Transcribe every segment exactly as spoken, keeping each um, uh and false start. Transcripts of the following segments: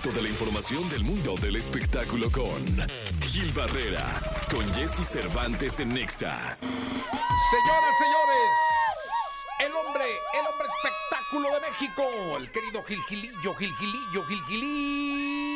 resto de la información del mundo del espectáculo con Gil Barrera, con Jesse Cervantes en Nexa. Señoras, señores, el hombre, el hombre espectáculo de México, el querido Gil Gilillo, Gil Gilillo, Gil Gilillo.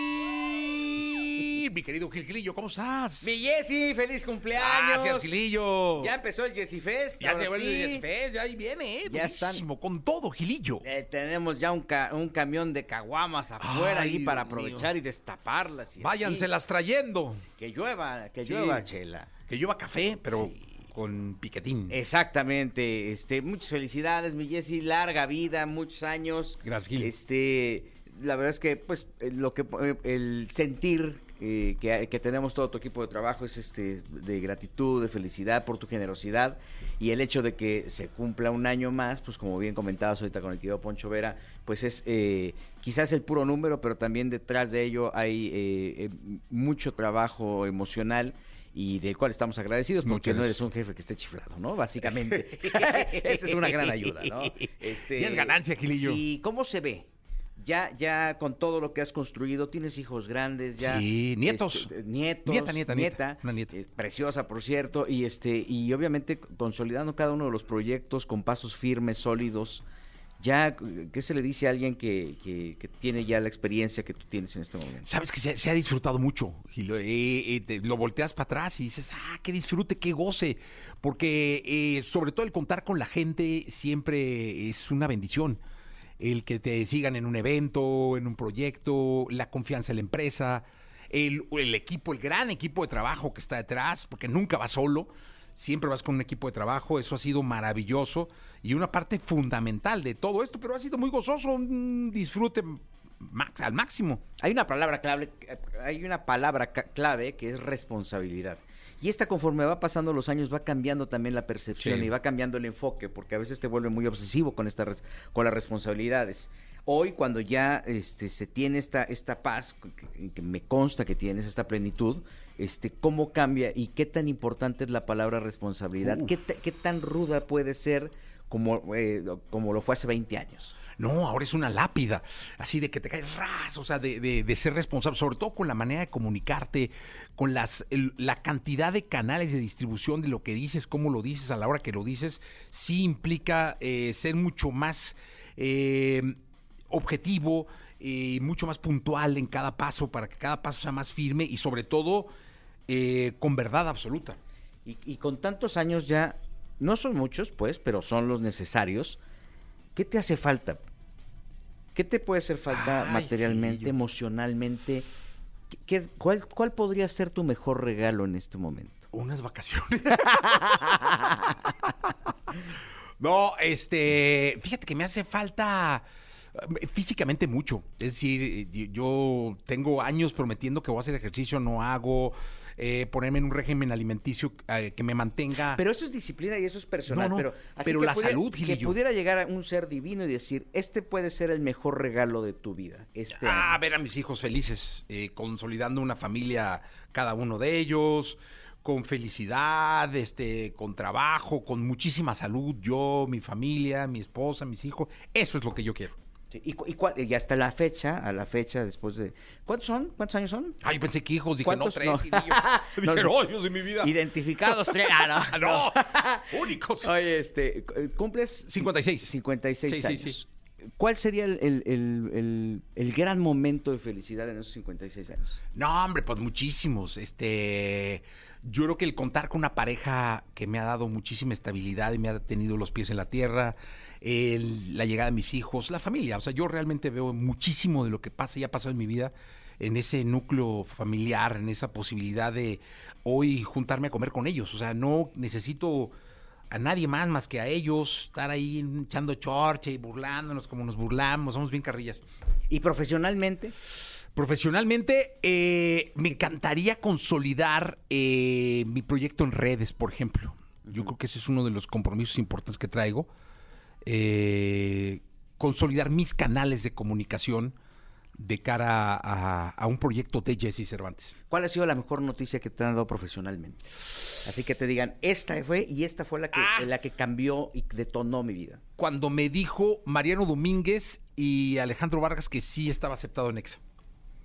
Mi querido Gil Gilillo, ¿cómo estás? Mi Jessy, feliz cumpleaños. Gracias, Gilillo. Ya empezó el Jessy Fest. Ya ahora llegó el sí. Jessy Fest, ya ahí viene, ¿eh? Ya Buenísimo, con todo, Gilillo. Eh, tenemos ya un, ca- un camión de caguamas afuera Ay, ahí para Dios aprovechar mío. y destaparlas. Y Váyanselas trayendo. así. Que llueva, que Sí. llueva, chela. Que lleva café, pero con piquetín. Exactamente. Este, muchas felicidades, mi Jessy. Larga vida, muchos años. Gracias, Gil. Este, la verdad es que, pues, eh, lo que eh, el sentir eh, que, que tenemos todo tu equipo de trabajo es este de gratitud, de felicidad por tu generosidad y el hecho de que se cumpla un año más, pues como bien comentabas ahorita con el querido Poncho Vera, pues es eh, quizás el puro número, pero también detrás de ello hay eh, eh, mucho trabajo emocional y del cual estamos agradecidos porque Muchas no eres gracias. un jefe que esté chiflado, ¿no? Básicamente. Esa es una gran ayuda, ¿no? Este, Y es ganancia, Gilillo. Sí, ¿cómo se ve? Ya, ya con todo lo que has construido, tienes hijos grandes, ya. Sí, nietos. este, nietos. Nieta, nieta, nieta. Una nieta. Es preciosa, por cierto, y este, y obviamente consolidando cada uno de los proyectos con pasos firmes, sólidos. Ya, ¿qué se le dice a alguien que, que, que tiene ya la experiencia que tú tienes en este momento? Sabes que se, se ha disfrutado mucho, Gil. Eh, eh, te- lo volteas para atrás y dices, ah, qué disfrute, qué goce. Porque eh, sobre todo el contar con la gente siempre es una bendición. El que te sigan en un evento, en un proyecto, la confianza en la empresa, el, el equipo, el gran equipo de trabajo que está detrás, porque nunca vas solo, siempre vas con un equipo de trabajo, eso ha sido maravilloso y una parte fundamental de todo esto, pero ha sido muy gozoso, un disfrute max, al máximo. Hay una palabra clave, hay una palabra ca- clave que es responsabilidad. Y esta, conforme va pasando los años, va cambiando también la percepción Sí. y va cambiando el enfoque, porque a veces te vuelve muy obsesivo con esta res- con las responsabilidades. Hoy, cuando ya este, se tiene esta, esta paz, que, que me consta que tienes esta plenitud, este, ¿cómo cambia y qué tan importante es la palabra responsabilidad? ¿Qué, ta- qué tan ruda puede ser como, eh, como lo fue hace veinte años? No, ahora es una lápida, así de que te cae ras, o sea, de, de, de ser responsable, sobre todo con la manera de comunicarte, con las el- la cantidad de canales de distribución de lo que dices, cómo lo dices, a la hora que lo dices, sí implica eh, ser mucho más eh, objetivo y mucho más puntual en cada paso para que cada paso sea más firme y sobre todo eh, con verdad absoluta. Y, y con tantos años ya, no son muchos, pues, pero son los necesarios. ¿Qué te hace falta? ¿Qué te puede hacer falta Ay, materialmente, Gilillo. emocionalmente? ¿Qué, qué- cuál, ¿Cuál podría ser tu mejor regalo en este momento? Unas vacaciones. No, este, fíjate que me hace falta eh, físicamente mucho. Es decir, eh, yo tengo años prometiendo que voy a hacer ejercicio, no hago, eh, ponerme en un régimen alimenticio eh, que me mantenga. Pero eso es disciplina y eso es personal. No, no, pero así pero que la pudiera- salud, que Gilillo. pudiera llegar a un ser divino y decir, este puede ser el mejor regalo de tu vida. Este Ah, año. ver a mis hijos felices, eh, consolidando una familia, cada uno de ellos, con felicidad, este, con trabajo, con muchísima salud, yo, mi familia, mi esposa, mis hijos, eso es lo que yo quiero. Sí, y, cu- y cua- y hasta la fecha, a la fecha después de... ¿Cuántos son? ¿Cuántos años son? Ay, pensé que hijos, dije, no, ¿Cuántos? tres, No. y dije, No, dije, no. no, Dios de mi vida. Identificados tres. Ah, Ah, no. no, únicos. Oye, este, cumples... cincuenta y seis. cincuenta y seis Sí, sí, años. sí. ¿Cuál sería el, el- el- el- el gran momento de felicidad en esos cincuenta y seis años? No, hombre, pues muchísimos. Este, yo creo que el contar con una pareja que me ha dado muchísima estabilidad y me ha tenido los pies en la tierra, el- la llegada de mis hijos, la familia. O sea, yo realmente veo muchísimo de lo que pasa y ha pasado en mi vida en ese núcleo familiar, en esa posibilidad de hoy juntarme a comer con ellos. O sea, no necesito a nadie más más que a ellos, estar ahí echando chorche y burlándonos como nos burlamos, somos bien carrillas. ¿Y profesionalmente? Profesionalmente, eh, me encantaría consolidar eh, mi proyecto en redes, por ejemplo. Yo creo que ese es uno de los compromisos importantes que traigo. Eh, consolidar mis canales de comunicación de cara a, a un proyecto de Jesse Cervantes. ¿Cuál ha sido la mejor noticia que te han dado profesionalmente? Así que te digan, esta fue y esta fue la que, Ah. la que cambió y detonó mi vida. Cuando me dijo Mariano Domínguez y Alejandro Vargas que sí estaba aceptado en Exa.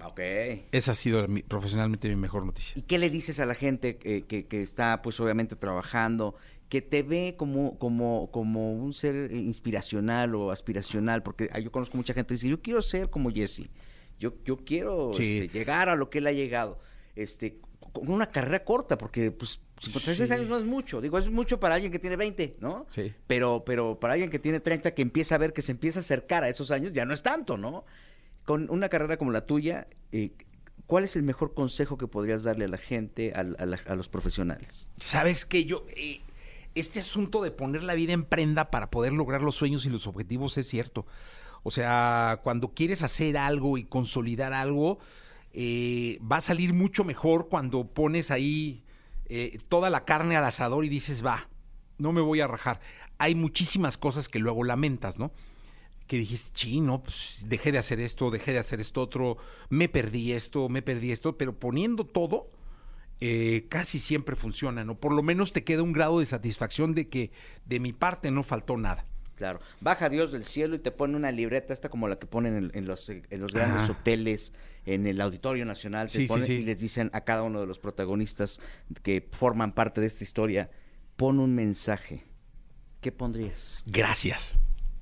Ok. Esa ha sido mi, profesionalmente mi mejor noticia. ¿Y qué le dices a la gente que, que, que está, pues, obviamente trabajando, que te ve como, como, como un ser inspiracional o aspiracional? Porque yo conozco mucha gente que dice, yo quiero ser como Jesse, yo, yo quiero Sí. este, llegar a lo que él ha llegado, este, con una carrera corta, porque pues cincuenta y seis Sí. años no es mucho, digo, es mucho para alguien que tiene veinte, ¿no? Sí. Pero, pero para alguien que tiene treinta, que empieza a ver que se empieza a acercar a esos años, ya no es tanto, ¿no? Con una carrera como la tuya, eh, ¿cuál es el mejor consejo que podrías darle a la gente, a, a la- a los profesionales? ¿Sabes qué? Yo, eh, este asunto de poner la vida en prenda para poder lograr los sueños y los objetivos es cierto. O sea, cuando quieres hacer algo y consolidar algo, eh, va a salir mucho mejor cuando pones ahí eh, toda la carne al asador y dices, va, no me voy a rajar. Hay muchísimas cosas que luego lamentas, ¿no? Que dijiste, chino, pues dejé de hacer esto, dejé de hacer esto otro, me perdí esto, me perdí esto, pero poniendo todo, eh, casi siempre funciona, ¿no? Por lo menos te queda un grado de satisfacción de que de mi parte no faltó nada. Claro, baja Dios del cielo y te pone una libreta, esta como la que ponen en, en los, en los grandes Ajá. hoteles, en el Auditorio Nacional, te Sí, sí, ponen sí. y les dicen a cada uno de los protagonistas que forman parte de esta historia, pon un mensaje. ¿Qué pondrías? Gracias.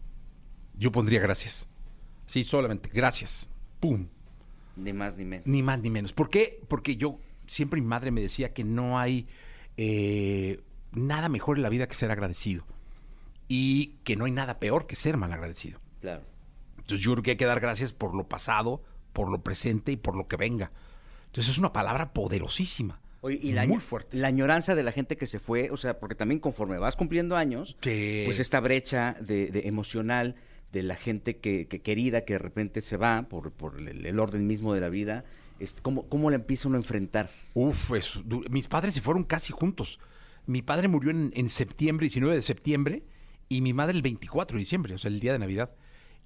Yo pondría gracias. Sí, solamente gracias. Pum. Ni más ni menos. Ni más ni menos. ¿Por qué? Porque yo, siempre mi madre me decía que no hay eh, nada mejor en la vida que ser agradecido. Y que no hay nada peor que ser mal agradecido. Claro. Entonces yo creo que hay que dar gracias por lo pasado, por lo presente y por lo que venga. Entonces es una palabra poderosísima. Oye, y la, muy año- fuerte. la añoranza de la gente que se fue, o sea, porque también conforme vas cumpliendo años, Sí. pues esta brecha de, de emocional de la gente que, que querida que de repente se va por, por el, el orden mismo de la vida, este, ¿cómo, ¿cómo la empieza uno a enfrentar? Uf, es du- mis padres se fueron casi juntos. Mi padre murió en, en septiembre, diecinueve de septiembre, y mi madre el veinticuatro de diciembre, o sea, el día de Navidad.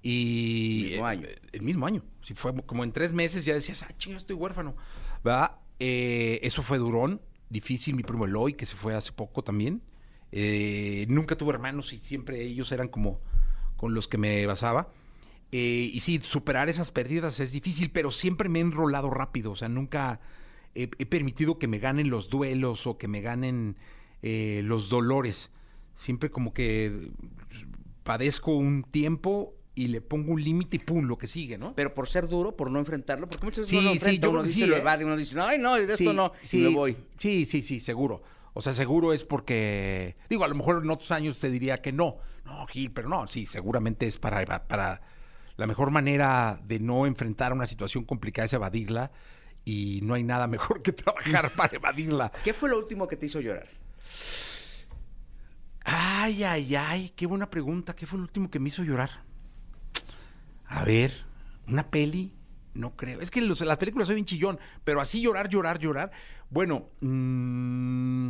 Y El mismo eh, año. El mismo año. Sí, fue como en tres meses ya decías, ah, chinga, estoy huérfano. ¿Verdad? Eh, eso fue durón, difícil. Mi primo Eloy, que se fue hace poco también. Eh, nunca tuve hermanos y siempre ellos eran como con los que me basaba. Eh, y sí, superar esas pérdidas es difícil, pero siempre me he enrolado rápido. O sea, nunca he, he permitido que me ganen los duelos o que me ganen eh, los dolores. Siempre como que padezco un tiempo y le pongo un límite y pum, lo que sigue, ¿no? Pero por ser duro, por no enfrentarlo, porque muchas veces Sí, uno lo sí, enfrenta, yo uno creo que dice, sí, lo ¿eh? evade, uno dice, ay, no, de esto no, sí, y me voy. Sí, sí, sí, seguro. O sea, seguro es porque, digo, a lo mejor en otros años te diría que no. No, Gil, pero no, sí, seguramente es para, para la mejor manera de no enfrentar una situación complicada es evadirla y no hay nada mejor que trabajar para evadirla. ¿Qué fue lo último que te hizo llorar? Ay, ay, ay, qué buena pregunta. ¿Qué fue lo último que me hizo llorar? A ver, una peli, no creo. Es que los, las películas soy bien chillón, pero así llorar, llorar, llorar. Bueno, mmm,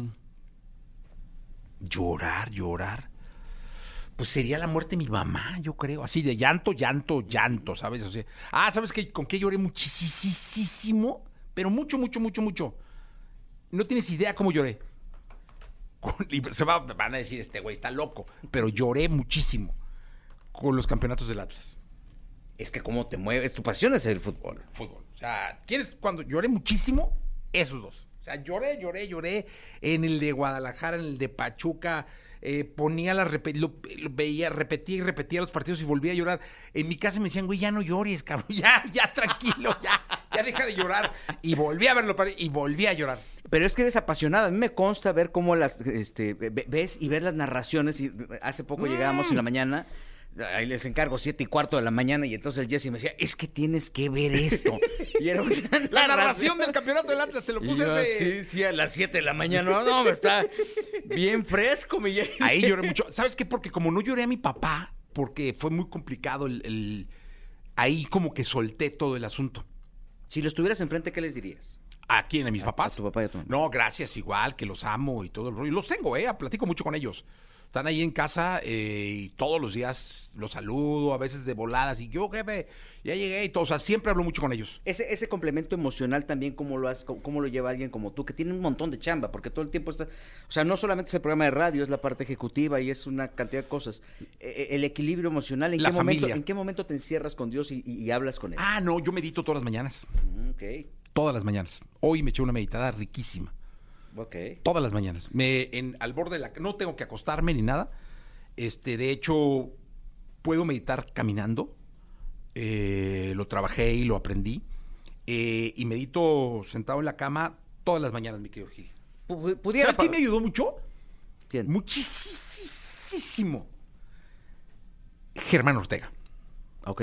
llorar, llorar. Pues sería la muerte de mi mamá, yo creo. Así de llanto, llanto, llanto, ¿sabes? O sea, ah, ¿sabes qué? ¿Con qué lloré muchísimo? Pero mucho, mucho, mucho, mucho. No tienes idea cómo lloré. Con- y se va, van a decir, este güey está loco. Pero lloré muchísimo con los campeonatos del Atlas. Es que cómo te mueves, tu pasión es el fútbol. Fútbol. O sea, ¿quieres cuando lloré muchísimo? Esos dos. O sea, lloré, lloré, lloré en el de Guadalajara, en el de Pachuca. Eh, ponía la repe- lo, lo veía, repetía y repetía los partidos y volvía a llorar. En mi casa me decían, güey, ya no llores, cabrón. Ya, ya, tranquilo, ya, ya deja de llorar. Y volví a verlo y volví a llorar. Pero es que eres apasionado. A mí me consta ver cómo las, este, ve- ves y ver las narraciones. Y hace poco Mm. llegábamos en la mañana, ahí les encargo siete y cuarto de la mañana, y entonces el Jesse me decía, es que tienes que ver esto. Y era una La narración del campeonato del Atlas, te lo Y puse yo, hace- sí, sí, a las siete de la mañana. No, no, me está bien fresco, mi Jesse. Ahí lloré mucho. ¿Sabes qué? Porque como no lloré a mi papá, porque fue muy complicado el, el- ahí como que solté todo el asunto. Si los tuvieras enfrente, ¿qué les dirías? ¿A quién? ¿A mis A- papás? a tu papá y a tu mamá. No, gracias, igual, que los amo y todo el rollo. Los tengo, ¿eh? Platico mucho con ellos. Están ahí en casa eh, y todos los días los saludo, a veces de voladas, y yo, jefe, ya llegué y todo. O sea, siempre hablo mucho con ellos. Ese, ese complemento emocional también, ¿cómo lo, has, cómo, cómo lo lleva alguien como tú, que tiene un montón de chamba? Porque todo el tiempo está... O sea, no solamente es el programa de radio, es la parte ejecutiva y es una cantidad de cosas. Eh, el equilibrio emocional, ¿en La qué momento, familia. ¿en qué momento te encierras con Dios y, y, y hablas con él? Ah, no, yo medito todas las mañanas. Mm, ok, Todas las mañanas. Hoy me eché una meditada riquísima. ok. Todas las mañanas. Me, en, al borde de la... No tengo que acostarme ni nada. Este, de hecho, puedo meditar caminando. Eh, lo trabajé y lo aprendí. Eh, y medito sentado en la cama todas las mañanas, mi querido Gil. Pu- Pudiera... ¿Sabes quién me ayudó mucho? ¿Quién? Muchísimo. Germán Ortega. Ok.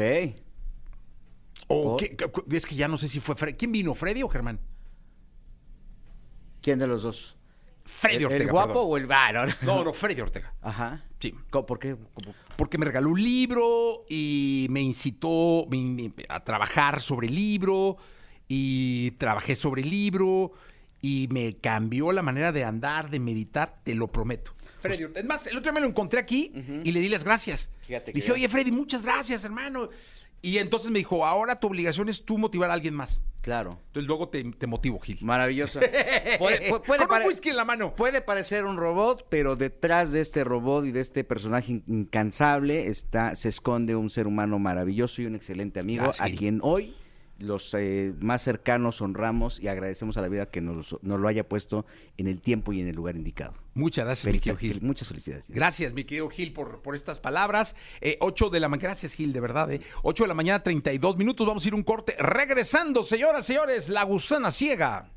O ¿Por? qué- qué- es que ya no sé si fue Freddy. ¿Quién vino, Freddy o Germán? ¿Quién de los dos? Freddy ¿El, Ortega, el guapo perdón. o el varo? No, no, Freddy Ortega. Ajá. Sí. ¿Cómo- ¿Por qué? ¿Cómo? Porque me regaló un libro y me incitó me- me- a trabajar sobre el libro y trabajé sobre el libro y me cambió la manera de andar, de meditar, te lo prometo. Freddy Ortega. Es más, el otro día me lo encontré aquí y le di las gracias. Fíjate Le que dije, ya- oye, Freddy, muchas gracias, hermano. Y entonces me dijo, ahora tu obligación es tú motivar a alguien más. Claro. Entonces luego te, te motivo, Gil. Maravilloso. Puede, pu- puede Con pare- un whisky en la mano. Puede parecer un robot, pero detrás de este robot y de este personaje in- incansable está, se esconde un ser humano maravilloso y un excelente amigo, Gracias, a Gil. quien hoy los eh, más cercanos honramos y agradecemos a la vida que nos, nos lo haya puesto en el tiempo y en el lugar indicado. Muchas gracias, mi querido Felicidades, Gil. muchas felicidades. Gracias, mi querido Gil, por, por estas palabras. Eh, ocho de la mañana, gracias, Gil, de verdad. Eh. ocho de la mañana, treinta y dos minutos. Vamos a ir un corte. Regresando, señoras, señores, La Gusana Ciega.